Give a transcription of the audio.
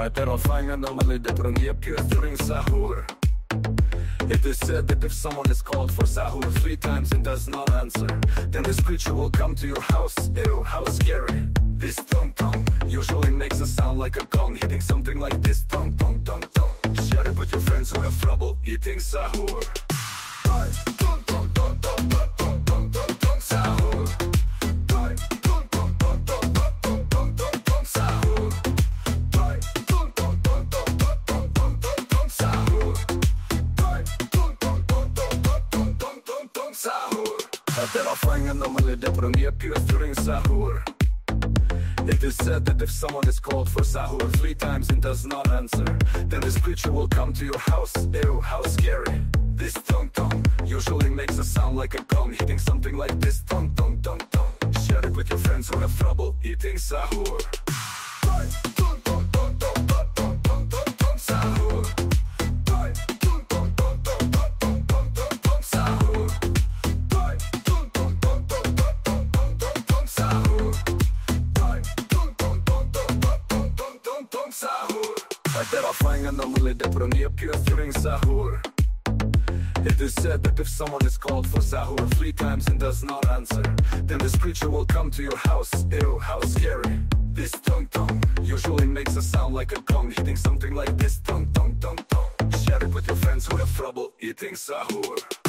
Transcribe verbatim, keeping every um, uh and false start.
är terrifying anomaly that only appears during sahur. It is said that if someone is called for sahur three times and does not answer, then this creature will come to your house. Ew, how scary. This tong tong usually makes a sound like a gong hitting something like this. Tong tong tong tong. Share it with your friends who have trouble eating sahur. Bye. Tong tong tong tong tong tong tong tong tong sahur. Bye. Tong tong tong tong tong tong tong tong sahur. Bye. Tong tong tong tong tong tong tong tong sahur. Bye. Tong tong tong tong tong tong tong tong sahur. A terrifying anomaly that only appears during sahur. It is said that if someone is called for sahur three times and does not answer, then this creature will come to your house. Ew, how scary. This tong tong usually makes a sound like a gong hitting something like this. Tong tong tong tong. Share it with your friends who have trouble eating sahur. Bye. Tong tong tong tong tong tong tong tong tong sahur. Bye. Tong tong tong tong tong tong tong tong tong sahur. Bye. Tong tong tong tong tong tong tong tong tong sahur. A terrifying anomaly that only appears during sahur. It is said that if someone is called for sahur three times and does not answer, then this creature will come to your house. Ew, how scary. This tong tong usually makes a sound like a gong hitting something like this. Tong tong tong tong. Share it with your friends who have trouble eating sahur.